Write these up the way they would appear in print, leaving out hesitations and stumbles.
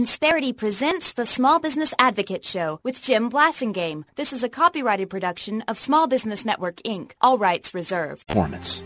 Insperity presents the Small Business Advocate Show with Jim Blasingame. This is a copyrighted production of Small Business Network, Inc. All rights reserved. Performance.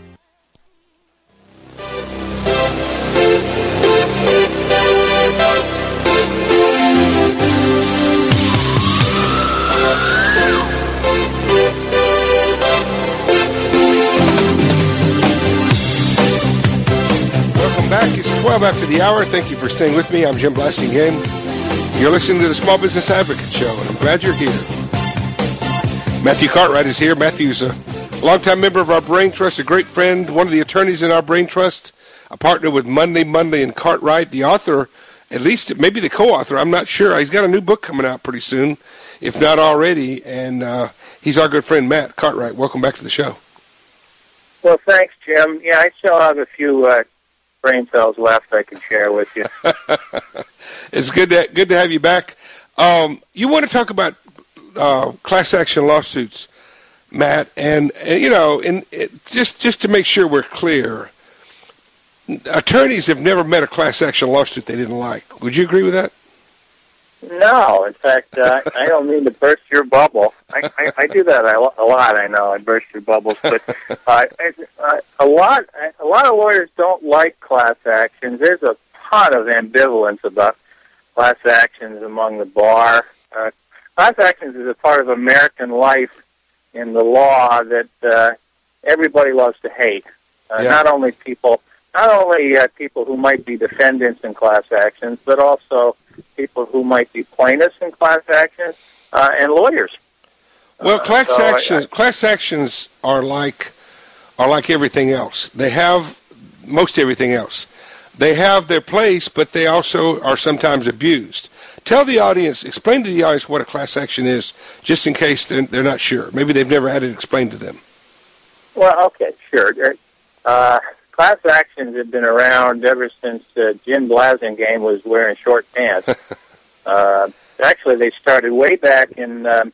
Welcome back. It's 12 after the hour. Thank you for staying with me. I'm Jim Blasingame. You're listening to the Small Business Advocate Show, and I'm glad you're here. Matthew Cartwright is here. Matthew's a longtime member of our Brain Trust, a great friend, one of the attorneys in our Brain Trust, a partner with Monday and Cartwright, the author, at least maybe the co-author, I'm not sure. He's got a new book coming out pretty soon, if not already, and he's our good friend, Matt Cartwright. Welcome back to the show. Well, thanks, Jim. Yeah, I still have a few brain cells left I can share with you. It's good to have you back. You want to talk about class action lawsuits, Matt, and just to make sure we're clear, attorneys have never met a class action lawsuit they didn't like. Would you agree with that? No, in fact, I don't mean to burst your bubble. I do that a lot. I know I burst your bubbles, but a lot of lawyers don't like class actions. There's a ton of ambivalence about class actions among the bar. Class actions is a part of American life in the law that everybody loves to hate. Not only people who might be defendants in class actions, but also people who might be plaintiffs in class actions and lawyers. Well, class actions are like everything else. They have most everything else. They have their place, but they also are sometimes abused. Tell the audience, explain to the audience what a class action is, just in case they're not sure. Maybe they've never had it explained to them. Well, okay, sure. Class actions have been around ever since Jim Blasingame was wearing short pants. Actually, they started way back in the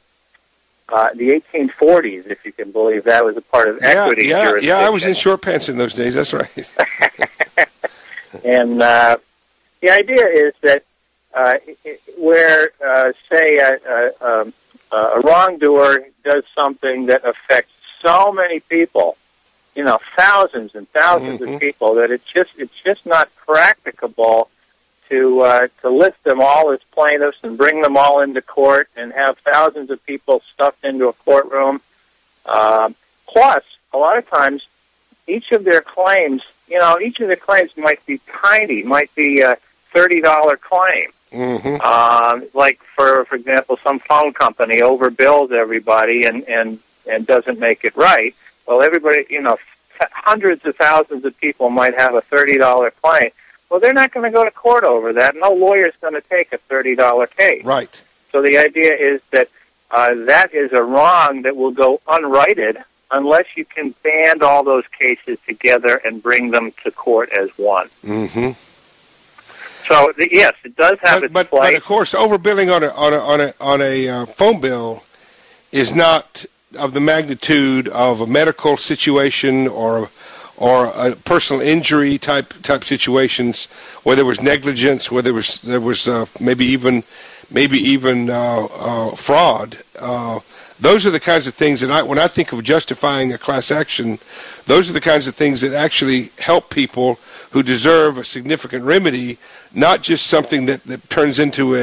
1840s, if you can believe that was a part of equity jurisdiction. Yeah, I was in short pants in those days. That's right. And the idea is that where, say, a wrongdoer does something that affects so many people, thousands and thousands of people, that it's just not practicable to list them all as plaintiffs and bring them all into court and have thousands of people stuffed into a courtroom. Plus, a lot of times, each of their claims might be tiny, might be a $30 claim. Like for example, some phone company overbills everybody and doesn't make it right. Well, everybody, hundreds of thousands of people might have a $30 claim. Well, they're not going to go to court over that. No lawyer's going to take a $30 case. Right. So the idea is that that is a wrong that will go unrighted unless you can band all those cases together and bring them to court as one. So yes, it does have its place. But of course, overbilling on a phone bill is not of the magnitude of a medical situation or a personal injury type situations, where there was negligence, where there was maybe even fraud. Those are the kinds of things that when I think of justifying a class action, those are the kinds of things that actually help people who deserve a significant remedy, not just something that turns into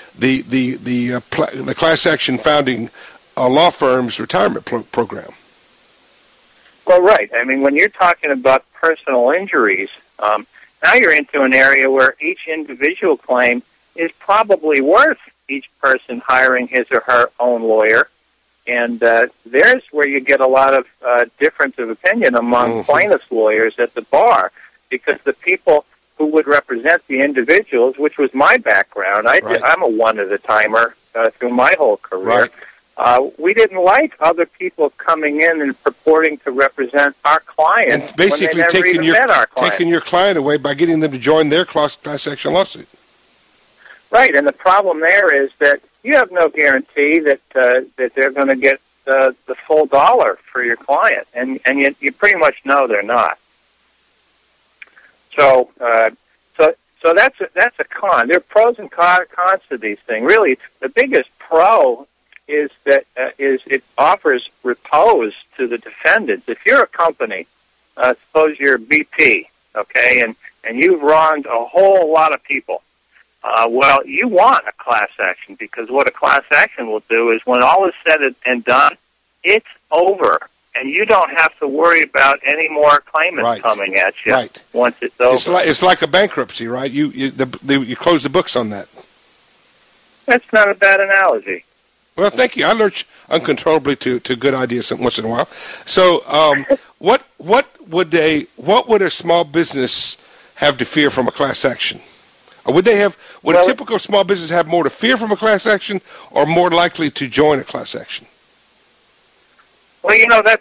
the class action founding law firm's retirement program. Well, right. I mean, when you're talking about personal injuries, now you're into an area where each individual claim is probably worth each person hiring his or her own lawyer. And there's where you get a lot of difference of opinion among plaintiffs' lawyers at the bar, because the people who would represent the individuals, which was my background, I'm a one-at-a-timer through my whole career. Right. We didn't like other people coming in and purporting to represent our clients, and basically when they never even met our client. Taking your client away by getting them to join their class action lawsuit. Right, and the problem there is that you have no guarantee that they're going to get the full dollar for your client, and you pretty much know they're not. So So that's a con. There are pros and cons to these things. Really, the biggest pro is that it offers repose to the defendants. If you're a company, suppose you're BP, okay, and you've wronged a whole lot of people, well, you want a class action, because what a class action will do is when all is said and done, it's over. And you don't have to worry about any more claimants coming at you once it's over. It's like a bankruptcy, right? You close the books on that. That's not a bad analogy. Well, thank you. I lurch uncontrollably to good ideas once in a while. So, what would a small business have to fear from a class action? Or would a typical small business have more to fear from a class action, or more likely to join a class action? Well, the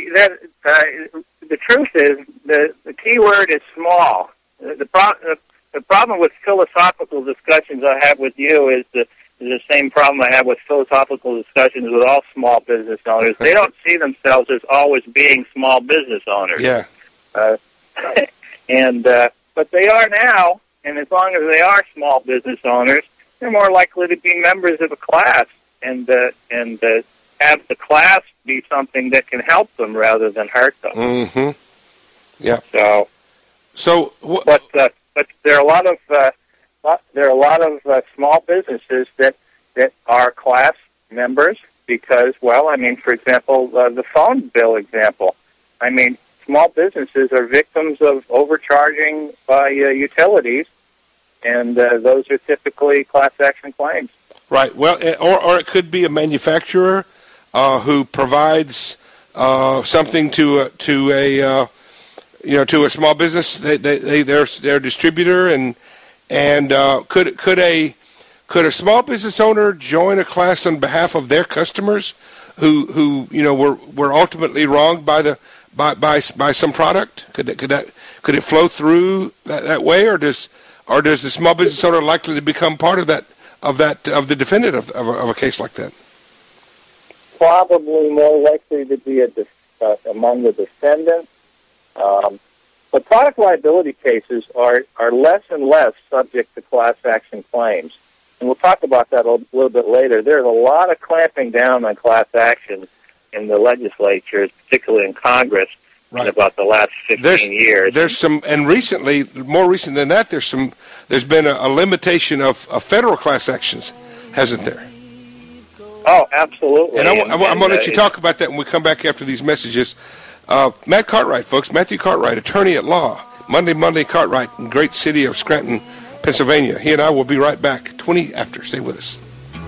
truth is the key word is small. The problem with philosophical discussions I have with you is the same problem I have with philosophical discussions with all small business owners. They don't see themselves as always being small business owners. Yeah. But they are now, and as long as they are small business owners, they're more likely to be members of a class and have the class be something that can help them rather than hurt them. Mm-hmm. Yeah. But there are a lot of small businesses that are class members because, for example, the phone bill example. Small businesses are victims of overcharging by utilities, and those are typically class action claims. Right. Well, or it could be a manufacturer who provides something to a small business. They're a distributor, and could a small business owner join a class on behalf of their customers who were ultimately wronged by some product? Could it flow through that way, or does the small business owner likely to become part of the defendant of a case like that? Probably more likely to be among the defendants. But product liability cases are less and less subject to class action claims. And we'll talk about that a little bit later. There's a lot of clamping down on class actions in the legislatures, particularly in Congress, in about the last 15 years. There's some, and recently, more recent than that, there's been a limitation of federal class actions, hasn't there? Oh, absolutely. And I'm going to let you talk about that when we come back after these messages. Matt Cartwright, folks, Matthew Cartwright, attorney at law, Monday Cartwright, in the great city of Scranton, Pennsylvania. He and I will be right back, 20 after. Stay with us.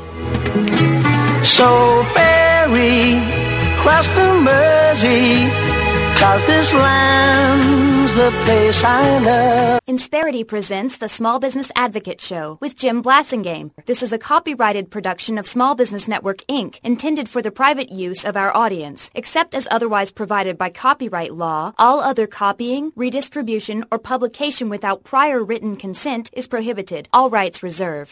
So ferry, cross the Mersey, 'cause this land's the place I love. Insperity presents the Small Business Advocate Show with Jim Blassingame. This is a copyrighted production of Small Business Network, Inc., intended for the private use of our audience. Except as otherwise provided by copyright law, all other copying, redistribution, or publication without prior written consent is prohibited. All rights reserved.